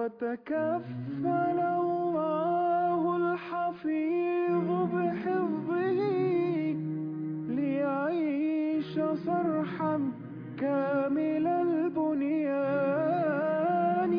وتكفل الله الحفيظ بحفظه ليعيش صرحا كامل البنيان.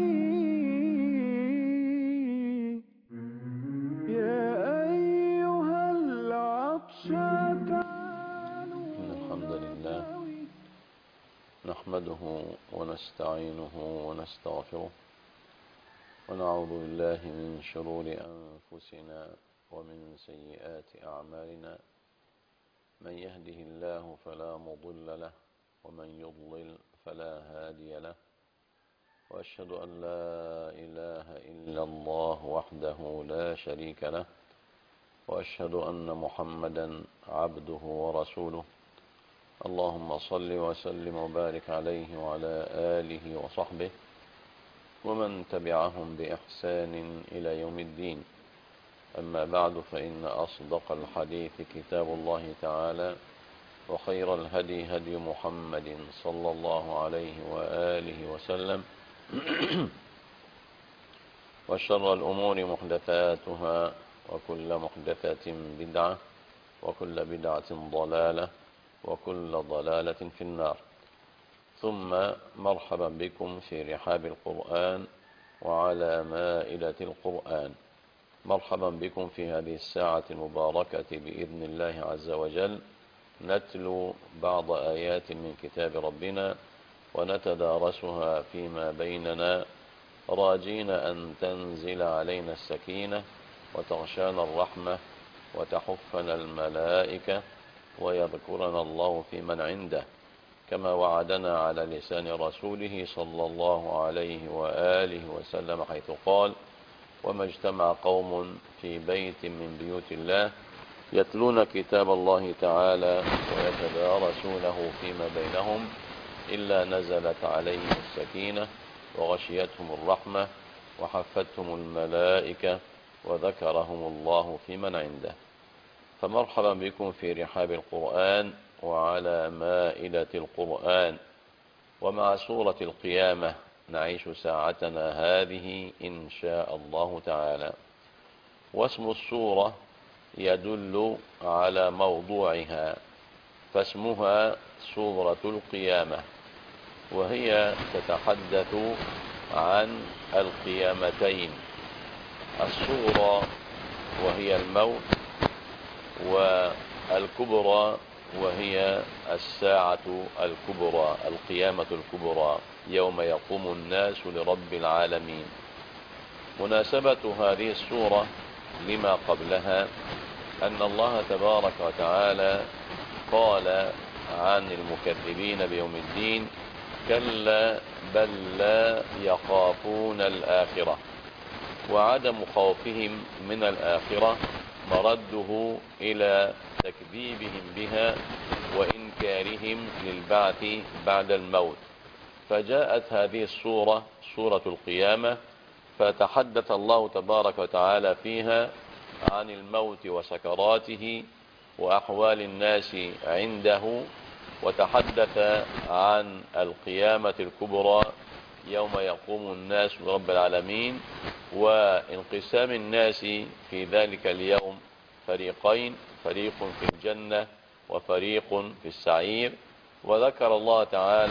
يا أيها العطشة إن الحمد لله نحمده ونستعينه ونستغفره ونعوذ بالله من شرور أنفسنا ومن سيئات أعمالنا. من يهده الله فلا مضل له ومن يضلل فلا هادي له، وأشهد أن لا إله إلا الله وحده لا شريك له، وأشهد أن محمدا عبده ورسوله. اللهم صل وسلم وبارك عليه وعلى آله وصحبه ومن تبعهم بإحسان إلى يوم الدين. أما بعد، فإن أصدق الحديث كتاب الله تعالى، وخير الهدي هدي محمد صلى الله عليه وآله وسلم، وشر الأمور محدثاتها، وكل محدثة بدعة، وكل بدعة ضلالة، وكل ضلالة في النار. ثم مرحبا بكم في رحاب القرآن وعلى مائدة القرآن. مرحبا بكم في هذه الساعة المباركة بإذن الله عز وجل، نتلو بعض آيات من كتاب ربنا ونتدارسها فيما بيننا، راجين أن تنزل علينا السكينة وتغشانا الرحمة وتحفنا الملائكة ويذكرنا الله في من عنده، كما وعدنا على لسان رسوله صلى الله عليه وآله وسلم، حيث قال: وما اجتمع قوم في بيت من بيوت الله يتلون كتاب الله تعالى ويتدارسونه فيما بينهم إلا نزلت عليهم السكينة وغشيتهم الرحمة وحفتهم الملائكة وذكرهم الله في من عنده. فمرحبا بكم في رحاب القرآن وعلى مائدة القرآن، ومع سورة القيامة نعيش ساعتنا هذه إن شاء الله تعالى. واسم السورة يدل على موضوعها، فاسمها سورة القيامة، وهي تتحدث عن القيامتين: الصغرى وهي الموت، والكبرى وهي الساعة الكبرى، القيامة الكبرى، يوم يقوم الناس لرب العالمين. مناسبة هذه السورة لما قبلها أن الله تبارك وتعالى قال عن المكذبين بيوم الدين: كلا بل لا يخافون الآخرة. وعدم خوفهم من الآخرة مرده إلى تكذيبهم بها وإنكارهم للبعث بعد الموت. فجاءت هذه السورة، سورة القيامة، فتحدث الله تبارك وتعالى فيها عن الموت وسكراته وأحوال الناس عنده، وتحدث عن القيامة الكبرى يوم يقوم الناس لرب العالمين، وانقسام الناس في ذلك اليوم فريقين: فريق في الجنة وفريق في السعير. وذكر الله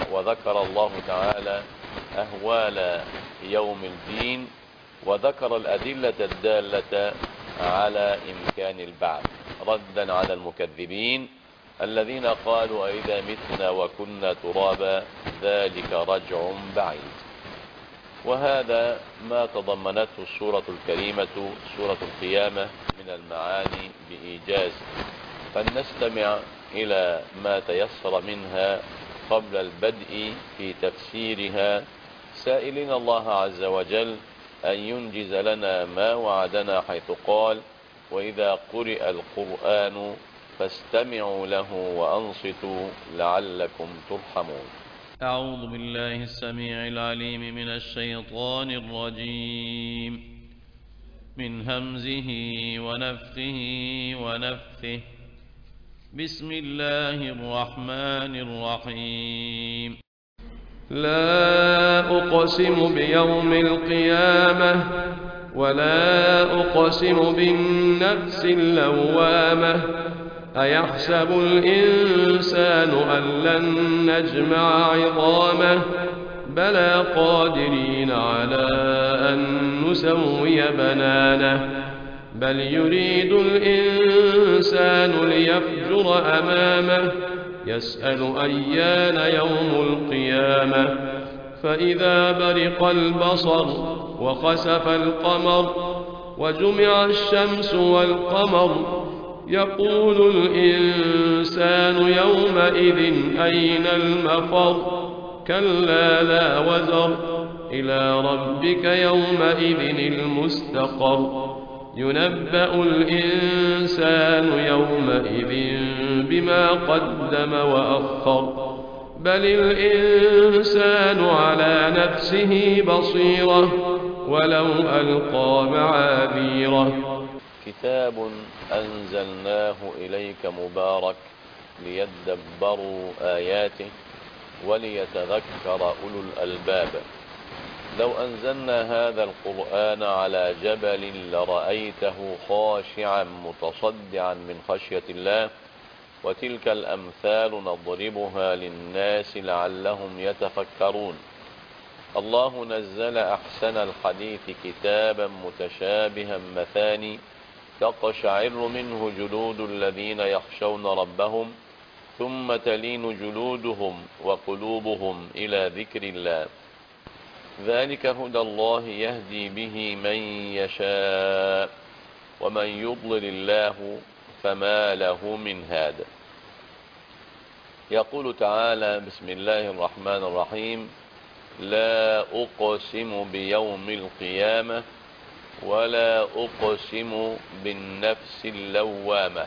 تعالى أهوال يوم الدين، وذكر الأدلة الدالة على إمكان البعث، ردا على المكذبين الذين قالوا: أئذا متنا وكنا ترابا ذلك رجع بعيد. وهذا ما تضمنته السورة الكريمة، سورة القيامة، من المعاني بإيجاز. فلنستمع إلى ما تيسر منها قبل البدء في تفسيرها، سائلين الله عز وجل أن ينجز لنا ما وعدنا، حيث قال: وإذا قرئ القرآن فاستمعوا له وأنصتوا لعلكم ترحمون. أعوذ بالله السميع العليم من الشيطان الرجيم، من همزه ونفخه ونفثه. بسم الله الرحمن الرحيم. لا أقسم بيوم القيامة ولا أقسم بالنفس اللوامة أيحسب الإنسان أن لن نجمع عظامه بلى قادرين على أن نسوي بنانه بل يريد الإنسان ليفجر أمامه يسأل أيان يوم القيامة فإذا برق البصر وخسف القمر وجمع الشمس والقمر يقول الإنسان يومئذ أين المفر كلا لا وزر إلى ربك يومئذ المستقر ينبأ الإنسان يومئذ بما قدم وأخر بل الإنسان على نفسه بصيرة ولو ألقى معاذيره. كتاب أنزلناه إليك مبارك ليدبروا آياته وليتذكر أولو الألباب. لو أنزلنا هذا القرآن على جبل لرأيته خاشعا متصدعا من خشية الله وتلك الأمثال نضربها للناس لعلهم يتفكرون. الله نزل أحسن الحديث كتابا متشابها مثاني تقشعر منه جلود الذين يخشون ربهم ثم تلين جلودهم وقلوبهم إلى ذكر الله ذلك هدى الله يهدي به من يشاء ومن يضلل الله فما له من هاد. يقول تعالى بسم الله الرحمن الرحيم لا أقسم بيوم القيامة ولا أقسم بالنفس اللوامة.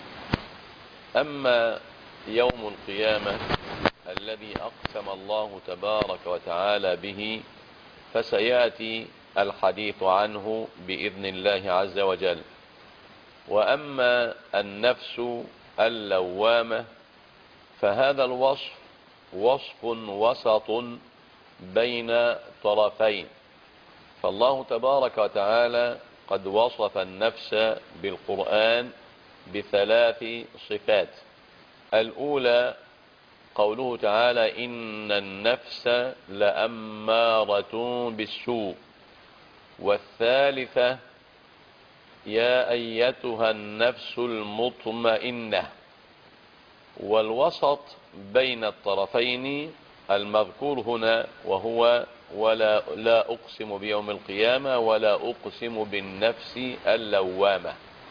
أما يوم القيامة الذي أقسم الله تبارك وتعالى به فسيأتي الحديث عنه بإذن الله عز وجل. وأما النفس اللوامة فهذا الوصف وصف وسط بين طرفين. فالله تبارك وتعالى قد وصف النفس بالقرآن بثلاث صفات. الأولى قوله تعالى إن النفس لأمارة بالسوء. والثالثة يا أيتها النفس المطمئنة. والوسط بين الطرفين المذكور هنا وهو لا أقسم بيوم القيامة ولا أقسم بالنفس اللوامة.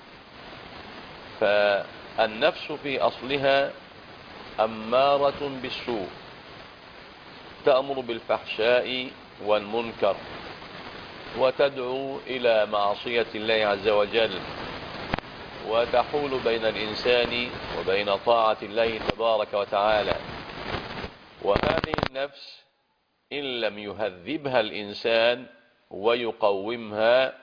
فالنفس في أصلها أمارة بالسوء تأمر بالفحشاء والمنكر وتدعو إلى معصية الله عز وجل وتحول بين الإنسان وبين طاعة الله تبارك وتعالى. وهذه النفس إن لم يهذبها الإنسان ويقومها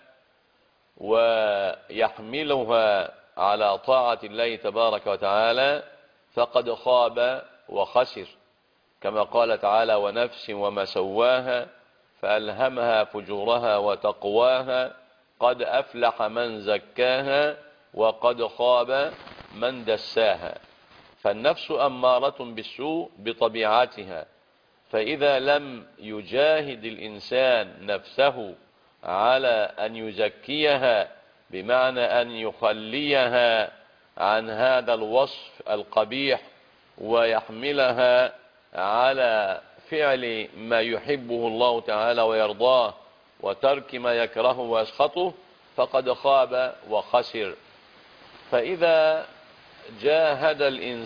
ويحملها على طاعة الله تبارك وتعالى فقد خاب وخسر، كما قال تعالى ونفس وما سواها فألهمها فجورها وتقواها قد أفلح من زكاها وقد خاب من دساها. فالنفس أمارة بالسوء بطبيعتها، فإذا لم يجاهد الإنسان نفسه على أن يزكيها بمعنى أن يخليها عن هذا الوصف القبيح ويحملها على فعل ما يحبه الله تعالى ويرضاه وترك ما يكرهه ويسخطه فقد خاب وخسر. فإذا جاهد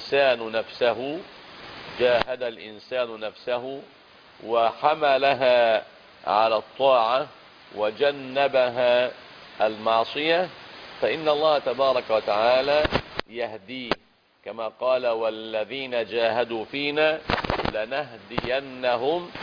الإنسان نفسه وحملها على الطاعة وجنبها المعصية فإن الله تبارك وتعالى يهديه، كما قال والذين جاهدوا فينا لنهدينهم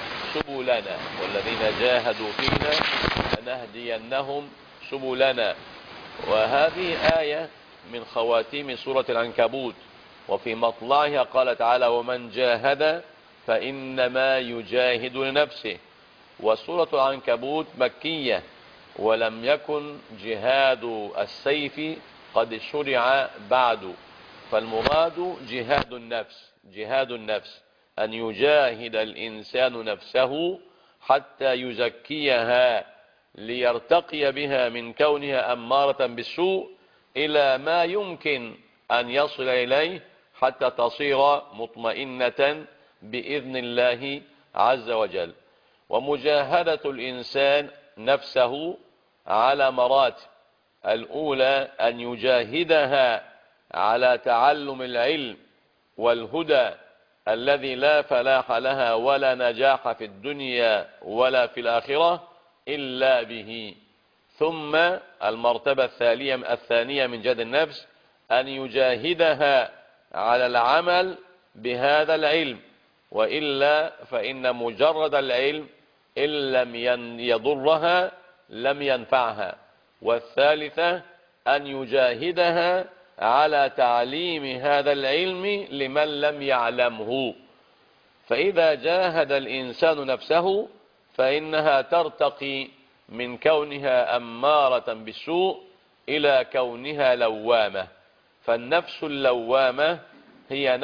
سبلنا. وهذه آية من خواتيم سورة العنكبوت. وفي مطلعها قال تعالى ومن جاهد فإنما يجاهد لنفسه. وسورة العنكبوت مكية، ولم يكن جهاد السيف قد شرع بعد، فالمراد جهاد النفس أن يجاهد الإنسان نفسه حتى يزكيها ليرتقي بها من كونها أمارة بالسوء إلى ما يمكن أن يصل إليه حتى تصير مطمئنة بإذن الله عز وجل. ومجاهدة الإنسان نفسه على مراتب: الأولى أن يجاهدها على تعلم العلم والهدى الذي لا فلاح لها ولا نجاح في الدنيا ولا في الآخرة إلا به. ثم المرتبة الثانية من جهاد النفس أن يجاهدها على العمل بهذا العلم، وإلا فإن مجرد العلم إن لم يضرها لم ينفعها. والثالثة أن يجاهدها على تعليم هذا العلم لمن لم يعلمه. فإذا جاهد الإنسان نفسه فإنها ترتقي من كونها أمارة بالسوء إلى كونها لوامة. فالنفس اللوامة هي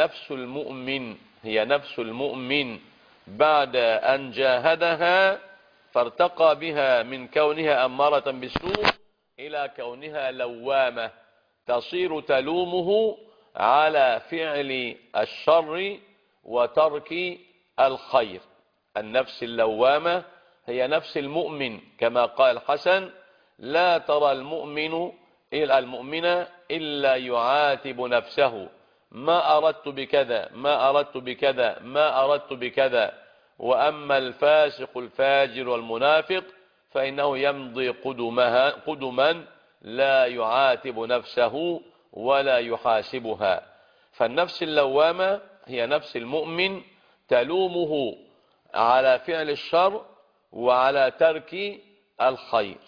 نفس المؤمن بعد أن جاهدها فارتقى بها من كونها أمارة بالسوء إلى كونها لوامة، تصير تلومه على فعل الشر وترك الخير. النفس اللوامة هي نفس المؤمن، كما قال الحسن: لا ترى المؤمن إلا يعاتب نفسه: ما أردت بكذا، ما أردت بكذا، ما أردت بكذا. وأما الفاسق الفاجر والمنافق فإنه يمضي قدما لا يعاتب نفسه ولا يحاسبها. فالنفس اللوامة هي نفس المؤمن تلومه على فعل الشر وعلى ترك الخير.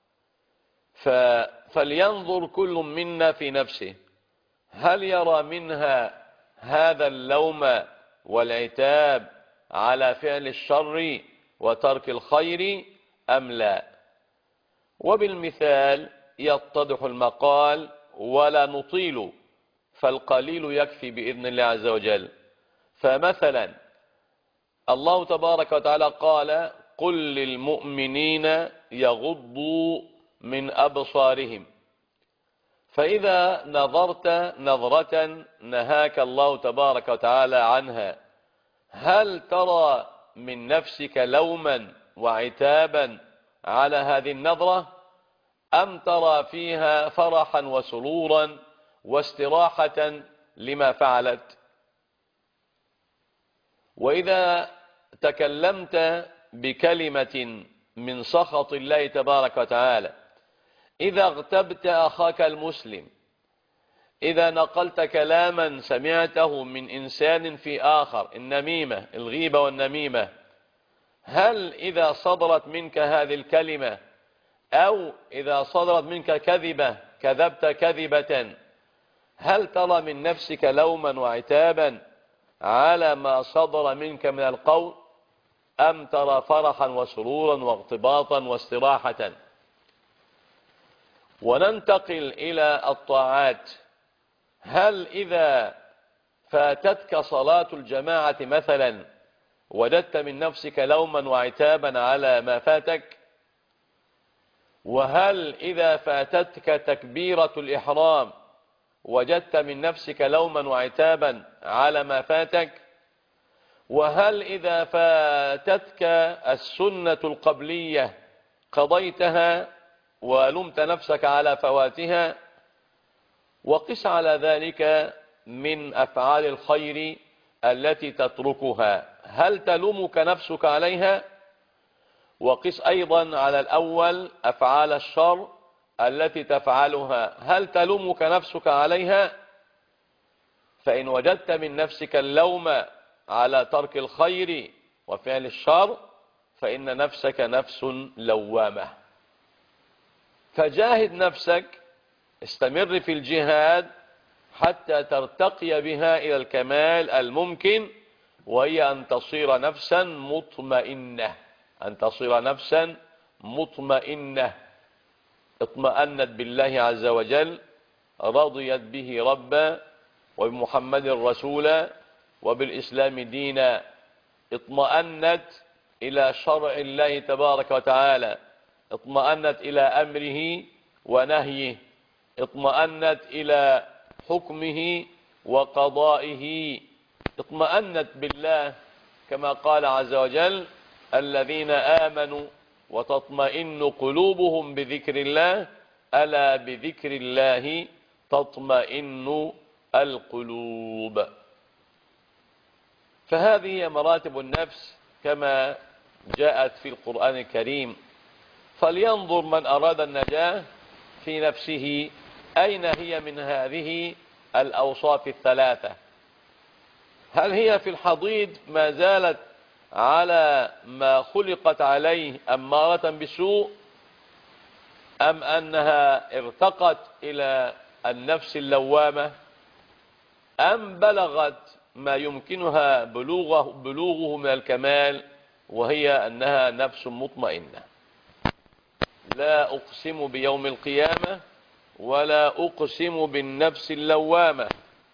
فلينظر كل منا في نفسه، هل يرى منها هذا اللوم والعتاب على فعل الشر وترك الخير أم لا؟ وبالمثال يتضح المقال ولا نطيل، فالقليل يكفي بإذن الله عز وجل. فمثلا الله تبارك وتعالى قال: قل للمؤمنين يغضوا من أبصارهم. فإذا نظرت نظرة نهاك الله تبارك وتعالى عنها، هل ترى من نفسك لوما وعتابا على هذه النظرة، أم ترى فيها فرحا وسرورا واستراحة لما فعلت؟ وإذا تكلمت بكلمة من سخط الله تبارك وتعالى، إذا اغتبت أخاك المسلم، إذا نقلت كلاما سمعته من إنسان في آخر، النميمة، الغيبة والنميمة، هل إذا صدرت منك هذه الكلمة أو إذا صدرت منك كذبة كذبت كذبة، هل ترى من نفسك لوما وعتابا على ما صدر منك من القول، أم ترى فرحا وسرورا واغتباطا واستراحة؟ وننتقل إلى الطاعات. هل إذا فاتتك صلاة الجماعة مثلا وجدت من نفسك لوما وعتابا على ما فاتك؟ وهل إذا فاتتك تكبيرة الإحرام وجدت من نفسك لوما وعتابا على ما فاتك؟ وهل إذا فاتتك السنة القبلية قضيتها ولمت نفسك على فواتها؟ وقس على ذلك من أفعال الخير التي تتركها، هل تلومك نفسك عليها؟ وقس أيضا على الأول أفعال الشر التي تفعلها، هل تلومك نفسك عليها؟ فإن وجدت من نفسك اللوم على ترك الخير وفعل الشر فإن نفسك نفس لوامة. فجاهد نفسك، استمر في الجهاد حتى ترتقي بها إلى الكمال الممكن، وهي أن تصير نفسا مطمئنة، أن تصير نفسا مطمئنة، اطمأنت بالله عز وجل، رضيت به ربا، وبمحمد رسولا، وبالإسلام دينا، اطمأنت إلى شرع الله تبارك وتعالى، اطمأنت إلى أمره ونهيه، اطمأنت إلى حكمه وقضائه، اطمأنت بالله كما قال عز وجل: الذين آمنوا وتطمئن قلوبهم بذكر الله، ألا بذكر الله تطمئن القلوب. فهذه هي مراتب النفس كما جاءت في القرآن الكريم. فلينظر من أراد النجاة في نفسه أين هي من هذه الأوصاف الثلاثة. هل هي في الحضيض ما زالت على ما خلقت عليه أمارة بالسوء، أم أنها ارتقت إلى النفس اللوامة، أم بلغت ما يمكنها بلوغه من الكمال، وهي أنها نفس مطمئنة؟ لا أقسم بيوم القيامة ولا أقسم بالنفس اللوامة.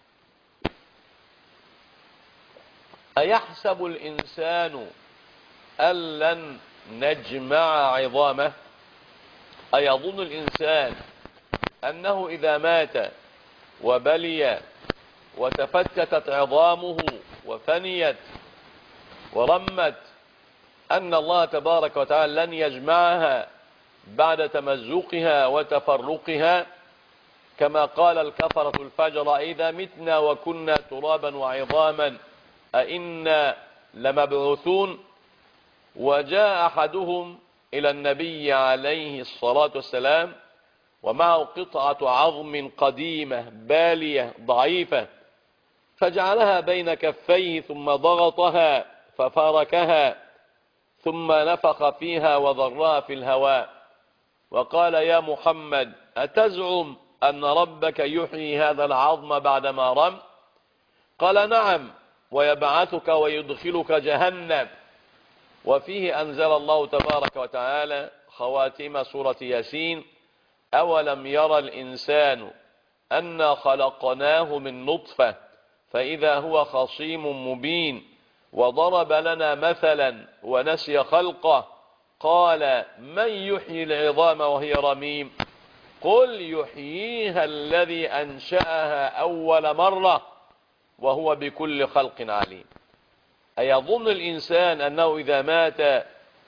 أيحسب الإنسان أن لن نجمع عظامه؟ أيظن الإنسان أنه إذا مات وبلي وتفتتت عظامه وفنيت ورمت أن الله تبارك وتعالى لن يجمعها بعد تمزقها وتفرقها؟ كما قال الكفرة الفجر: إذا متنا وكنا ترابا وعظاما أئنا لمبعوثون. وجاء أحدهم إلى النبي عليه الصلاة والسلام ومعه قطعة عظم قديمة بالية ضعيفة، فجعلها بين كفيه ثم ضغطها ففاركها، ثم نفخ فيها وذرها في الهواء، وقال: يا محمد، أتزعم أن ربك يحيي هذا العظم بعدما رم؟ قال: نعم، ويبعثك ويدخلك جهنم. وفيه أنزل الله تبارك وتعالى خواتيم سورة ياسين: أولم يرى الإنسان أنا خلقناه من نطفة فإذا هو خصيم مبين، وضرب لنا مثلا ونسي خلقه، قال: من يحيي العظام وهي رميم؟ قل يحييها الذي أنشأها أول مرة وهو بكل خلق عليم. أيظن الإنسان أنه إذا مات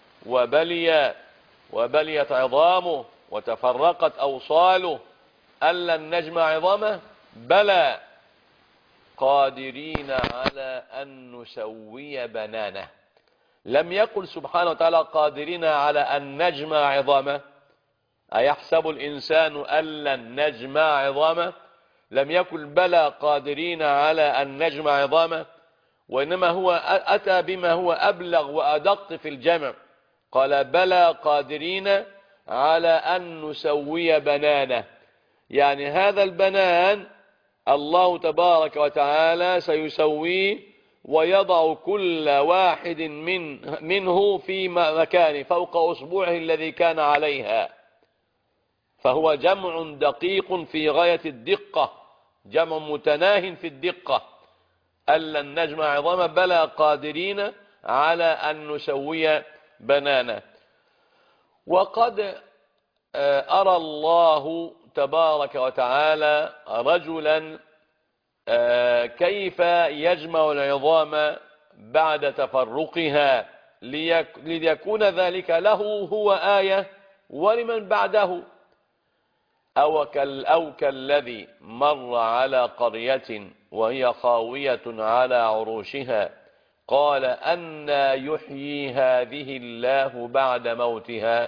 وبليت عظامه وتفرقت أوصاله أن لن نجمع عظامه؟ بلى، قادرين على أن نسوي بنانه. لم يقل سبحانه وتعالى قادرين على أن نجمع عظامه. أيحسب الإنسان أن لن نجمع عظامه؟ لم يقل بلى قادرين على أن نجمع عظامه، وإنما هو أتى بما هو أبلغ وأدق في الجمع، قال: بلى قادرين على أن نسوي بنانه. يعني هذا البنان الله تبارك وتعالى سيسويه ويضع كل واحد منه في مكانه فوق أصبعه الذي كان عليها. فهو جمع دقيق في غاية الدقة، جمع متناه في الدقة. أن لن نجمع عظاما، بلى قادرين على أن نسوي بنانا. وقد أرى الله تبارك وتعالى رجلا كيف يجمع العظام بعد تفرقها ليكون ذلك له هو آية ولمن بعده. أو كالذي مر على قرية وهي خاوية على عروشها قال: أنى يحيي هذه الله بعد موتها؟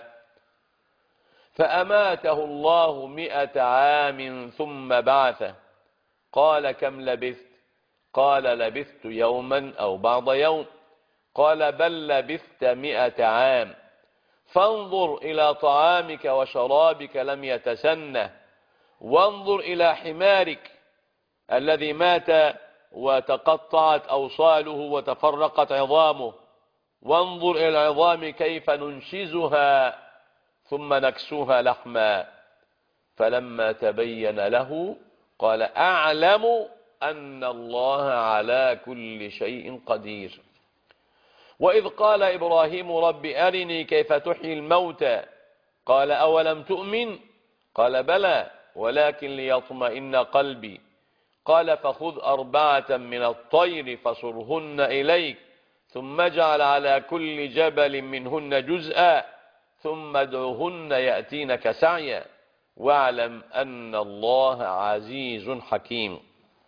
فأماته الله 100 عام ثم بعثه. قال: كم لبثت؟ قال: لبثت يوما أو بعض يوم. قال: بل لبثت 100 عام. فانظر إلى طعامك وشرابك لم يتسنه، وانظر إلى حمارك الذي مات وتقطعت أوصاله وتفرقت عظامه، وانظر إلى العظام كيف ننشزها ثم نكسوها لحما. فلما تبين له قال أعلم أن الله على كل شيء قدير. وإذ قال إبراهيم رب أرني كيف تحيي الموتى قال أولم تؤمن قال بلى ولكن ليطمئن قلبي قال فخذ 4 من الطير فصرهن إليك ثم اجعل على كل جبل منهن جزءا ثم ادعهن يأتينك سعيا واعلم أن الله عزيز حكيم.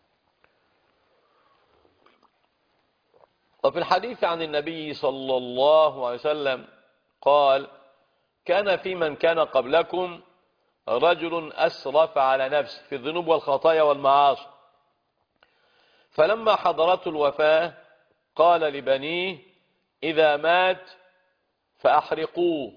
وفي الحديث عن النبي صلى الله عليه وسلم قال كان في من كان قبلكم رجل أسرف على نفسه في الذنوب والخطايا والمعاصي، فلما حضرته الوفاة قال لبنيه إذا مات فأحرقوه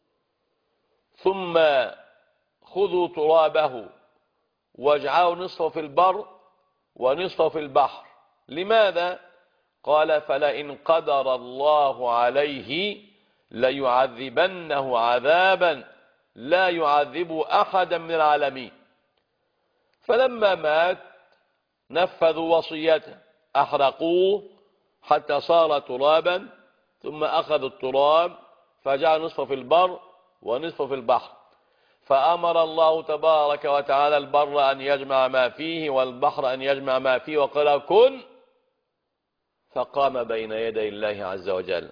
ثم خذوا ترابه واجعلوا نصفه في البر ونصفه في البحر. لماذا؟ قال فلئن قدر الله عليه ليعذبنه عذابا لا يعذب أحدا من العالمين. فلما مات نفذوا وصيته أحرقوه حتى صار ترابا ثم أخذوا التراب فجعل نصفه في البر ونصفه في البحر، فأمر الله تبارك وتعالى البر أن يجمع ما فيه والبحر أن يجمع ما فيه وقال كن، فقام بين يدي الله عز وجل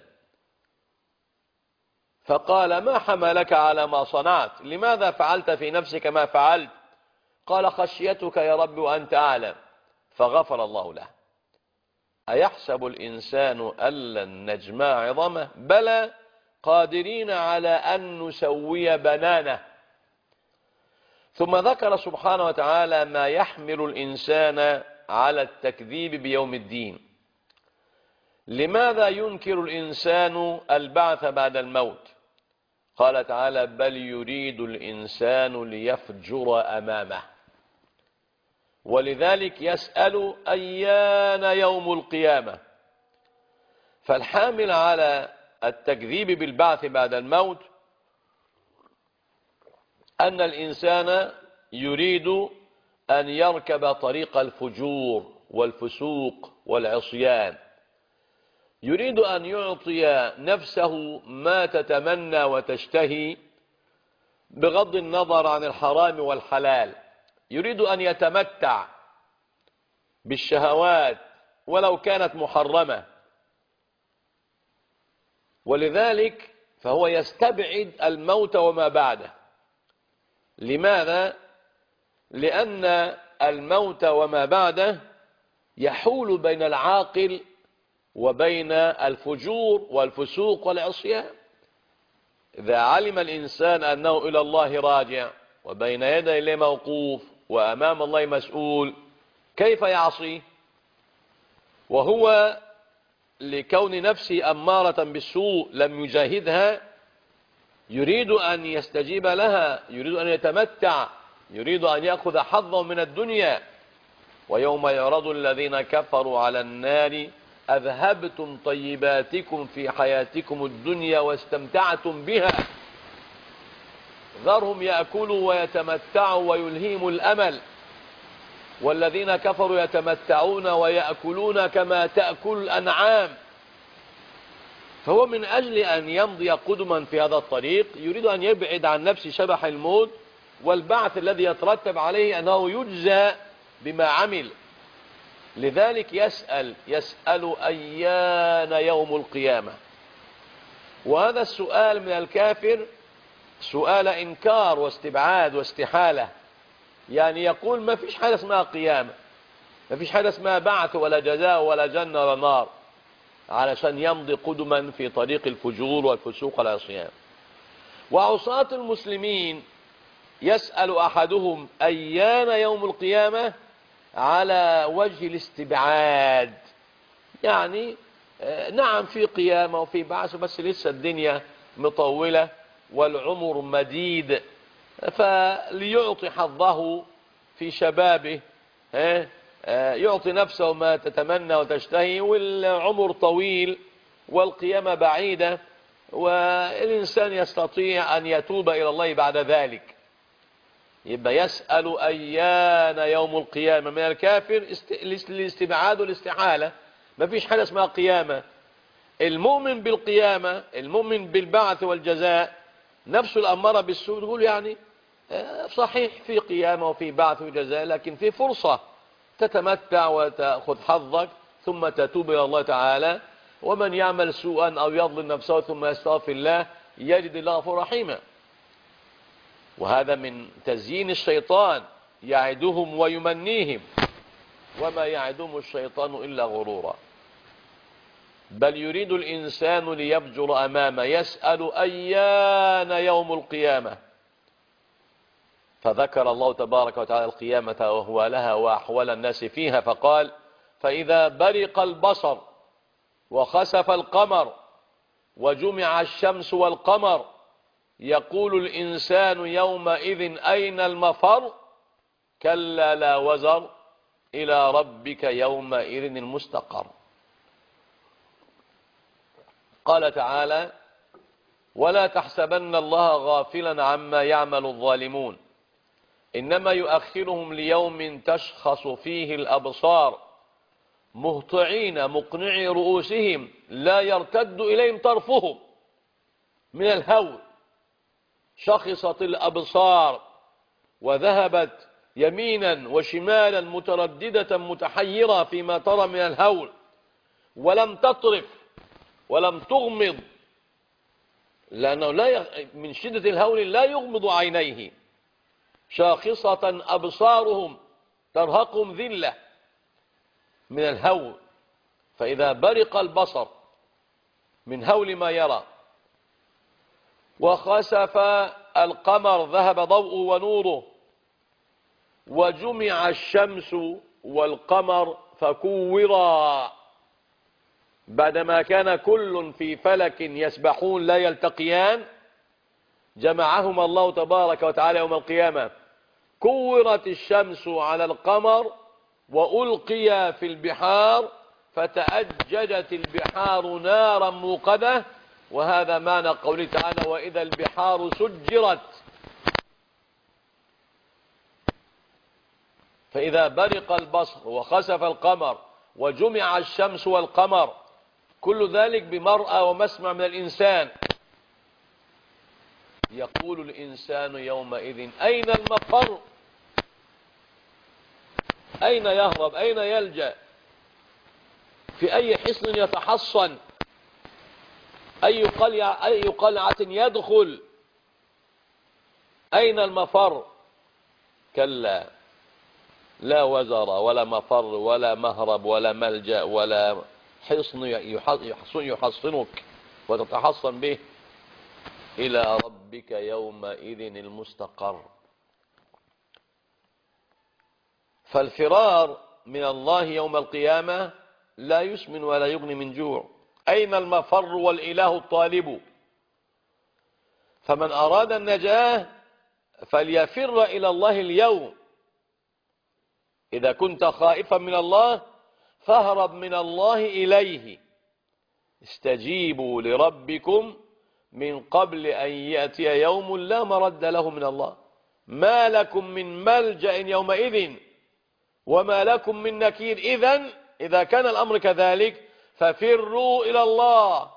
فقال ما حملك على ما صنعت؟ لماذا فعلت في نفسك ما فعلت؟ قال خشيتك يا رب وأنت أعلم، فغفر الله له. أيحسب الإنسان أن لن نجمع عظامه بلى قادرين على أن نسوي بنانه. ثم ذكر سبحانه وتعالى ما يحمل الإنسان على التكذيب بيوم الدين. لماذا ينكر الإنسان البعث بعد الموت؟ قال تعالى بل يريد الإنسان ليفجر أمامه، ولذلك يسأل أيان يوم القيامة. فالحامل على التكذيب بالبعث بعد الموت أن الإنسان يريد أن يركب طريق الفجور والفسوق والعصيان، يريد أن يعطي نفسه ما تتمنى وتشتهي بغض النظر عن الحرام والحلال، يريد أن يتمتع بالشهوات ولو كانت محرمة، ولذلك فهو يستبعد الموت وما بعده. لماذا؟ لأن الموت وما بعده يحول بين العاقل وبين الفجور والفسوق والعصيان. إذا علم الإنسان أنه إلى الله راجع وبين يدي الله موقوف وأمام الله مسؤول، كيف يعصي وهو لكون نفسه أمارة بالسوء لم يجاهدها يريد أن يستجيب لها، يريد أن يتمتع، يريد أن يأخذ حظه من الدنيا. ويوم يعرض الذين كفروا على النار أذهبتم طيباتكم في حياتكم الدنيا واستمتعتم بها ذرهم يأكلوا ويتمتعوا ويلهيهم الأمل والذين كفروا يتمتعون ويأكلون كما تأكل الأنعام. فهو من أجل أن يمضي قدما في هذا الطريق يريد أن يبعد عن نفسه شبح الموت والبعث الذي يترتب عليه أنه يجزى بما عمل. لذلك يسأل أيان يوم القيامة. وهذا السؤال من الكافر سؤال إنكار واستبعاد واستحالة، يعني يقول ما فيش حاجة اسمها قيامة، ما فيش حاجة اسمها بعث ولا جزاء ولا جنة ولا نار، علشان يمضي قدما في طريق الفجور والفسوق والعصيان. وعصاة المسلمين يسأل أحدهم أيان يوم القيامة على وجه الاستبعاد، يعني نعم في قيامة وفي بعث بس لسه الدنيا مطولة والعمر مديد، فليعطي حظه في شبابه يعطي نفسه ما تتمنى وتشتهي، والعمر طويل والقيامة بعيدة، والإنسان يستطيع أن يتوب إلى الله بعد ذلك. يبقى يسأل أيان يوم القيامة. من الكافر الاستبعاد والاستحالة، ما فيش حاجة اسمها قيامة. المؤمن بالقيامة، المؤمن بالبعث والجزاء، نفسه الأمارة بالسوء تقول يعني صحيح في قيامة وفي بعث وجزاء، لكن في فرصة تتمتع وتأخذ حظك ثم تتوب إلى الله تعالى. ومن يعمل سوءا أو يظلم نفسه ثم يستغفر الله يجد الله غفورا رحيما. وهذا من تزيين الشيطان، يعدهم ويمنيهم، وما يعدهم الشيطان إلا غرورا. بل يريد الإنسان ليفجر أمامه، يسأل أيان يوم القيامة. فذكر الله تبارك وتعالى القيامة وهو لها وأحوال الناس فيها، فقال: فإذا برق البصر وخسف القمر وجمع الشمس والقمر يقول الإنسان يومئذ أين المفر كلا لا وزر إلى ربك يومئذ المستقر. قال تعالى: ولا تحسبن الله غافلا عما يعمل الظالمون إنما يؤخرهم ليوم تشخص فيه الأبصار مهطعين مقنعي رؤوسهم لا يرتد إليهم طرفهم من الهول. شخصت الأبصار وذهبت يمينا وشمالا مترددة متحيرة فيما ترى من الهول، ولم تطرف ولم تغمض، لأنه من شدة الهول لا يغمض عينيه. شاخصة أبصارهم ترهقهم ذلة من الهول. فإذا برق البصر من هول ما يرى، وخسف القمر ذهب ضوءه ونوره، وجمع الشمس والقمر فكورا، بعدما كان كل في فلك يسبحون لا يلتقيان جمعهما الله تبارك وتعالى يوم القيامة. كورت الشمس على القمر وألقيا في البحار فتأججت البحار نارا موقدة. وهذا معنى قوله تعالى: وإذا البحار سجرت. فإذا برق البصر وخسف القمر وجمع الشمس والقمر، كل ذلك بمرأى ومسمع من الإنسان، يقول الإنسان يومئذ أين المفر؟ أين يهرب؟ أين يلجأ؟ في أي حصن يتحصن؟ أي قلعة يدخل؟ أين المفر؟ كلا لا وزر ولا مفر ولا مهرب ولا ملجأ ولا حصن يحصنك وتتحصن به. إلى ربك يومئذ المستقر. فالفرار من الله يوم القيامة لا يسمن ولا يغني من جوع. أين المفر والإله الطالب؟ فمن أراد النجاة فليفر إلى الله اليوم. إذا كنت خائفا من الله فاهرب من الله إليه. استجيبوا لربكم من قبل أن يأتي يوم لا مرد له من الله ما لكم من ملجأ يومئذ وما لكم من نكير. إذا كان الأمر كذلك ففروا إلى الله،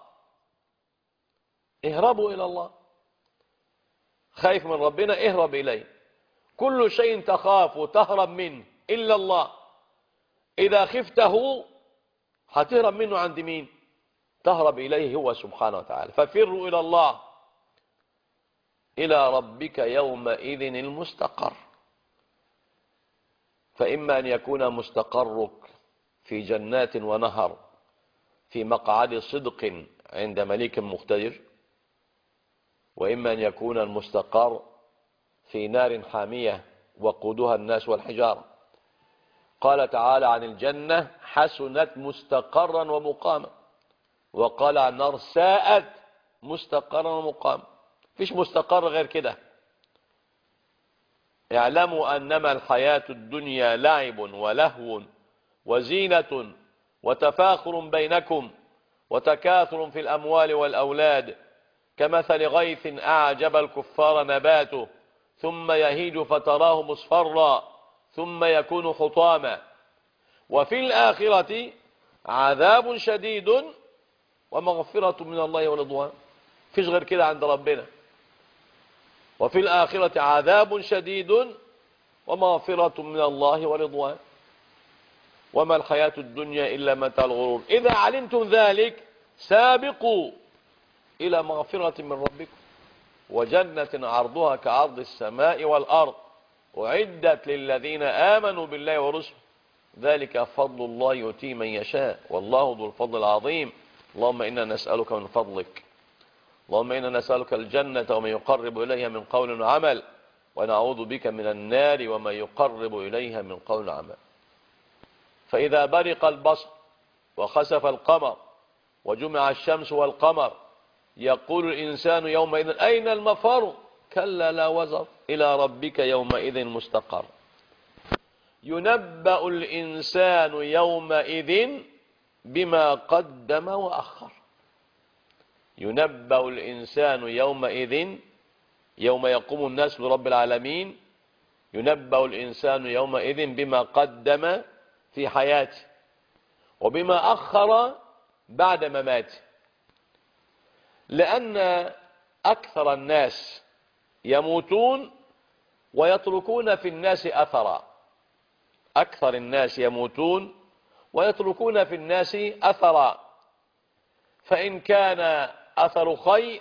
اهربوا إلى الله. خايف من ربنا اهرب إليه. كل شيء تخاف وتهرب منه إلا الله. إذا خفته هتهرب منه عند مين؟ تهرب إليه هو سبحانه وتعالى. ففروا إلى الله. إلى ربك يومئذ المستقر. فإما أن يكون مستقرك في جنات ونهر في مقعد صدق عند مليك مقتدر، وإما أن يكون المستقر في نار حامية وقودها الناس والحجارة. قال تعالى عن الجنة: حسنت مستقرا ومقاما. وقال عن النار: ساءت مستقرا ومقاما. فيش مستقر غير كده. اعلموا أنما الحياة الدنيا لعب ولهو وزينة وتفاخر بينكم وتكاثر في الأموال والأولاد كمثل غيث أعجب الكفار نباته ثم يهيج فتراه مصفرا ثم يكون حطاما وفي الآخرة عذاب شديد ومغفرة من الله ورضوان. فيش غير كده عند ربنا. وفي الآخرة عذاب شديد ومغفرة من الله ورضوان وما الحياة الدنيا إلا متاع الغرور. إذا علمتم ذلك سابقوا إلى مغفرة من ربكم وجنة عرضها كعرض السماء والأرض أعدت للذين آمنوا بالله ورسله ذلك فضل الله يؤتيه من يشاء والله ذو الفضل العظيم. اللهم إنا نسألك من فضلك، اللهم إنا نسألك الجنة وما يقرب إليها من قول وعمل، ونعوذ بك من النار وما يقرب إليها من قول وعمل. فإذا برق البصر وخسف القمر وجمع الشمس والقمر يقول الإنسان يومئذ أين المفر كلا لا وزر إلى ربك يومئذ مستقر. ينبأ الإنسان يومئذ بما قدم وأخر. ينبأ الإنسان يومئذ يوم يقوم الناس لرب العالمين ينبأ الإنسان يومئذ بما قدم في حياته وبما أخر بعد مماته. لأن أكثر الناس يموتون ويتركون في الناس أثرا. أكثر الناس يموتون ويتركون في الناس أثرا. فإن كان أثر خير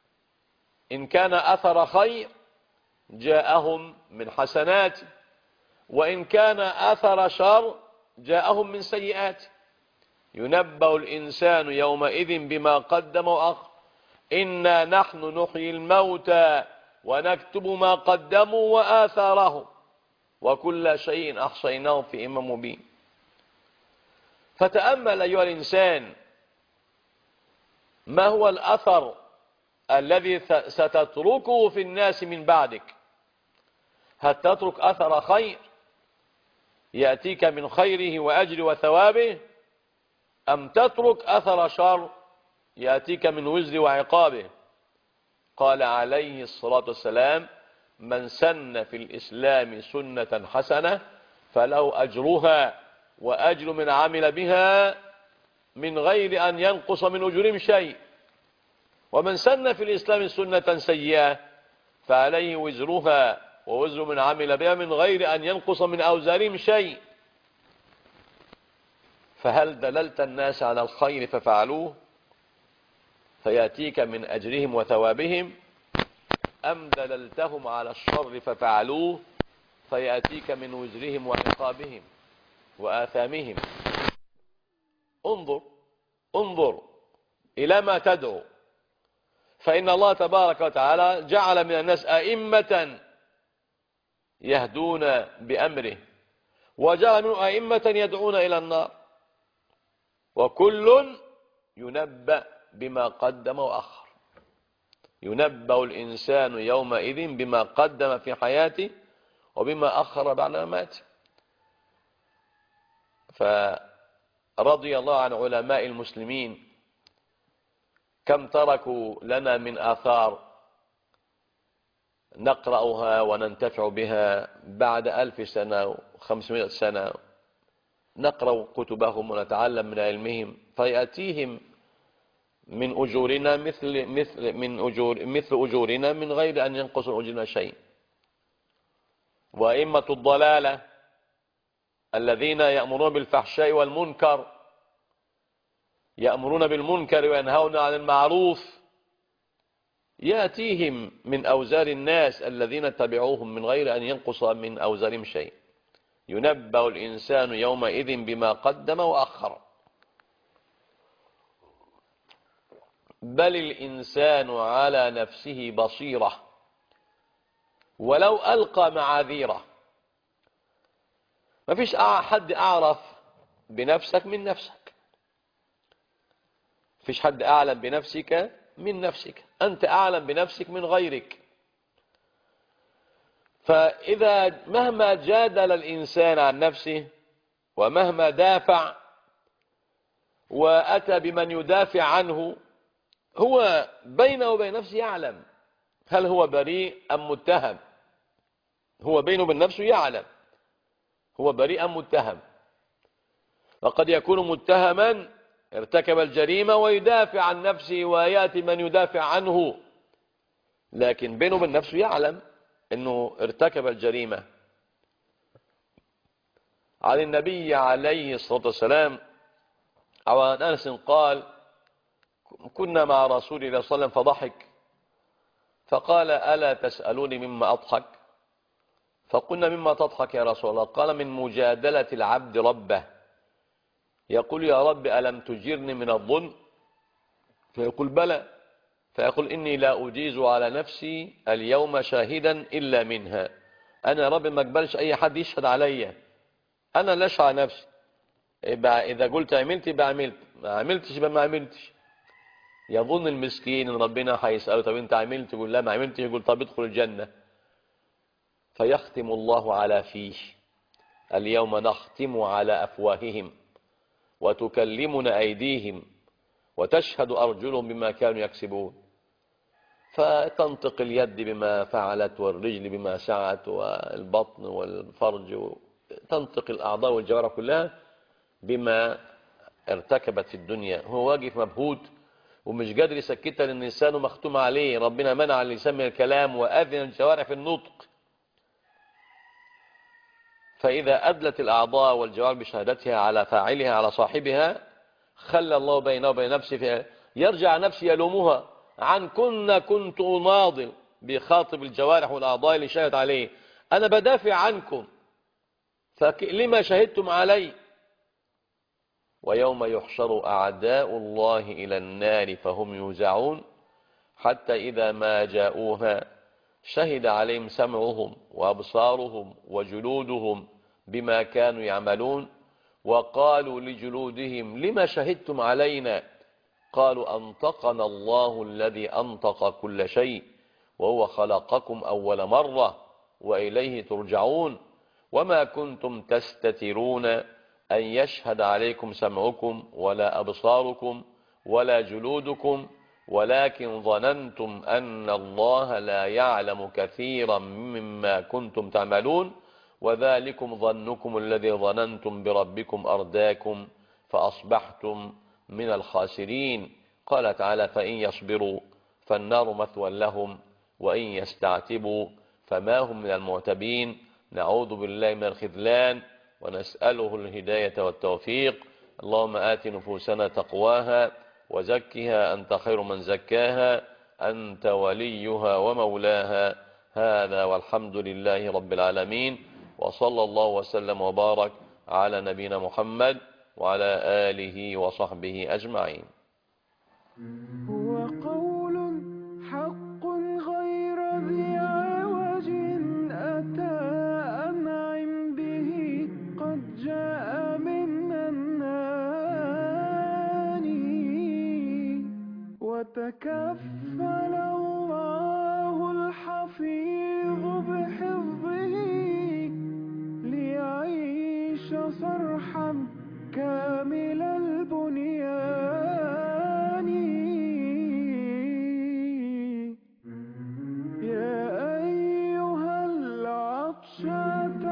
أثر خير جاءهم من حسنات، وإن كان أثر شر جاءهم من سيئات. ينبأ الإنسان يومئذ بما قدم وأخر إنا نحن نحيي الموتى ونكتب ما قدموا وآثارهم وكل شيء أحصيناه في إمام مبين. فتأمل أيها الإنسان ما هو الأثر الذي ستتركه في الناس من بعدك. هل تترك أثر خير يأتيك من خيره وأجر وثوابه، أم تترك أثر شر يأتيك من وزر وعقابه؟ قال عليه الصلاة والسلام من سن في الإسلام سنة حسنة فله أجرها وأجر من عمل بها من غير أن ينقص من أجرهم شيء، ومن سن في الإسلام سنة سيئة فعليه وزرها ووزر من عمل بها من غير أن ينقص من أوزارهم شيء. فهل دللت الناس على الخير ففعلوه فيأتيك من أجرهم وثوابهم، أم دللتهم على الشر ففعلوه فيأتيك من وزرهم وعقابهم وآثامهم؟ انظر إلى ما تدعو. فإن الله تبارك وتعالى جعل من الناس أئمة يهدون بأمره وجعل منهم أئمة يدعون إلى النار، وكل ينبأ بما قدم وأخر. ينبأ الإنسان يومئذ بما قدم في حياته وبما أخر بعد مماته. فرضي الله عن علماء المسلمين كم تركوا لنا من آثار نقرأها وننتفع بها بعد 1000 سنة و500 سنة. نقرأ كتبهم ونتعلم من علمهم فيأتيهم من أجورنا مثل أجورنا من غير أن ينقص أجرنا شيء. وأئمة الضلالة الذين يأمرون بالفحشاء والمنكر يأمرون بالمنكر وينهون عن المعروف يأتيهم من أوزار الناس الذين تبعوهم من غير أن ينقص من أوزارهم شيء. ينبأ الإنسان يومئذ بما قدم وأخر. بل الإنسان على نفسه بصيرة ولو ألقى معاذيره. ما فيش حد أعرف بنفسك من نفسك، فيش حد أعلم بنفسك من نفسك، أنت أعلم بنفسك من غيرك. فإذا مهما جادل الإنسان عن نفسه ومهما دافع وأتى بمن يدافع عنه، هو بينه وبين نفسه يعلم هل هو بريء أم متهم. هو بينه وبين نفسه يعلم هو بريء أم متهم. وقد يكون متهما ارتكب الجريمة ويدافع عن نفسه ويأتي من يدافع عنه، لكن بينه وبين نفسه يعلم أنه ارتكب الجريمة. عن النبي عليه الصلاة والسلام أو عن أنس قال: كنا مع رسول الله صلى الله عليه وسلم فضحك فقال: ألا تسألوني مما أضحك؟ فقلنا: مما تضحك يا رسول الله؟ قال: من مجادلة العبد ربه، يقول: يا رب ألم تجرني من الظلم؟ فيقول: بلى. فيقول: إني لا أجيز على نفسي اليوم شاهدا إلا منها. أنا يا رب ما أقبلش أي حد يشهد عليا، أنا لا أشهد على نفسي. إذا قلت عملت يبقى عملت، ما عملتش يبقى ما عملتش. يظن المسكين إن ربنا هيسأله: طب أنت عملت؟ يقول: لا ما عملتش. يقول: طب ادخل الجنة. فيختم الله على فيه: اليوم نختم على أفواههم وتكلمنا أيديهم وتشهد أرجلهم بما كانوا يكسبون. فتنطق اليد بما فعلت، والرجل بما سعت، والبطن والفرج، تنطق الأعضاء والجوارح كلها بما ارتكبت في الدنيا. هو واقف مبهوت ومش قادر يسكتها لأن لسانه مختوم عليه، ربنا منع اللسان من الكلام وأذن الجوارح في النطق. فإذا أدلت الأعضاء والجوارح بشهادتها على فاعلها على صاحبها، خلى الله بينه وبين نفسه، يرجع نفسه يلومها عن كنت أناضل بخاطب الجوارح والأعضاء اللي شهد عليه، أنا بدافع عنكم فلما شهدتم علي؟ ويوم يحشر أعداء الله إلى النار فهم يوزعون حتى إذا ما جاءوها شهد عليهم سمعهم وأبصارهم وجلودهم بما كانوا يعملون، وقالوا لجلودهم لما شهدتم علينا؟ قالوا أنطقنا الله الذي أنطق كل شيء وهو خلقكم أول مرة وإليه ترجعون وما كنتم تستترون أن يشهد عليكم سمعكم ولا أبصاركم ولا جلودكم ولكن ظننتم أن الله لا يعلم كثيرا مما كنتم تعملون وذلكم ظنكم الذي ظننتم بربكم أرداكم فأصبحتم من الخاسرين. قال تعالى: فإن يصبروا فالنار مثوى لهم وإن يستعتبوا فما هم من المعتبين. نعوذ بالله من الخذلان ونسأله الهداية والتوفيق. اللهم آت نفوسنا تقواها وزكها أنت خير من زكاها أنت وليها ومولاها. هذا والحمد لله رب العالمين، وصلى الله وسلم وبارك على نبينا محمد وعلى آله وصحبه أجمعين. هو قول حق غير ذي عوج أتى أنعم به قد جاء من الناني وتكفل الله الحفيظ بحفظه ليعيش صرحا كامل البنيان. يا أيها العطشان